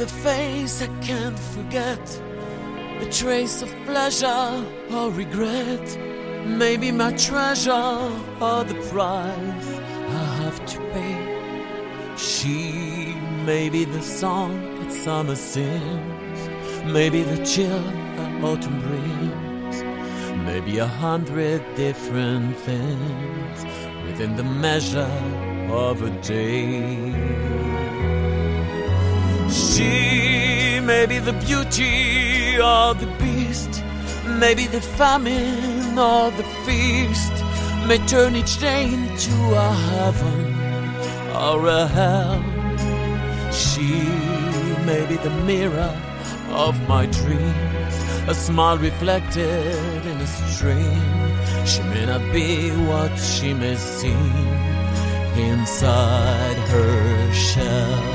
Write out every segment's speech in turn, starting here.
the face I can't forget, a trace of pleasure or regret. Maybe my treasure or the price I have to pay. She may be the song that summer sings, maybe the chill that autumn brings, maybe 100 different things within the measure of a day. She may be the beauty or the beast, maybe the famine or the feast, may turn each day into a heaven or a hell. She may be the mirror of my dreams, a smile reflected in a stream. She may not be what she may seem inside her shell.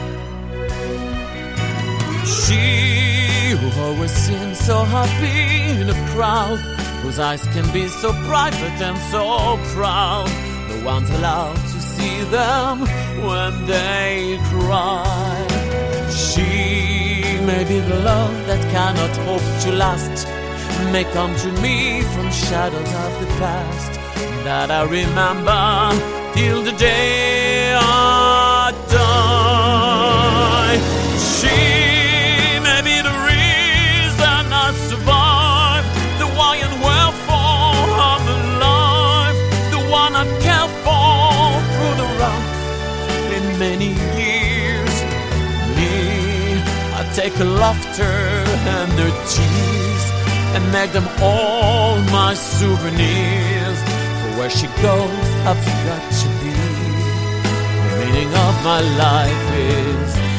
She who always seems so happy in a crowd, whose eyes can be so private and so proud, no one's allowed to see them when they cry. She may be the love that cannot hope to last, may come to me from shadows of the past that I remember till the day I die. She may be the reason I survive, the why and wherefore I'm alive, the one I care for through the rough in many years. Me, I take her laughter and her tears and make them all my souvenirs. For where she goes, I've got to be. The meaning of my life is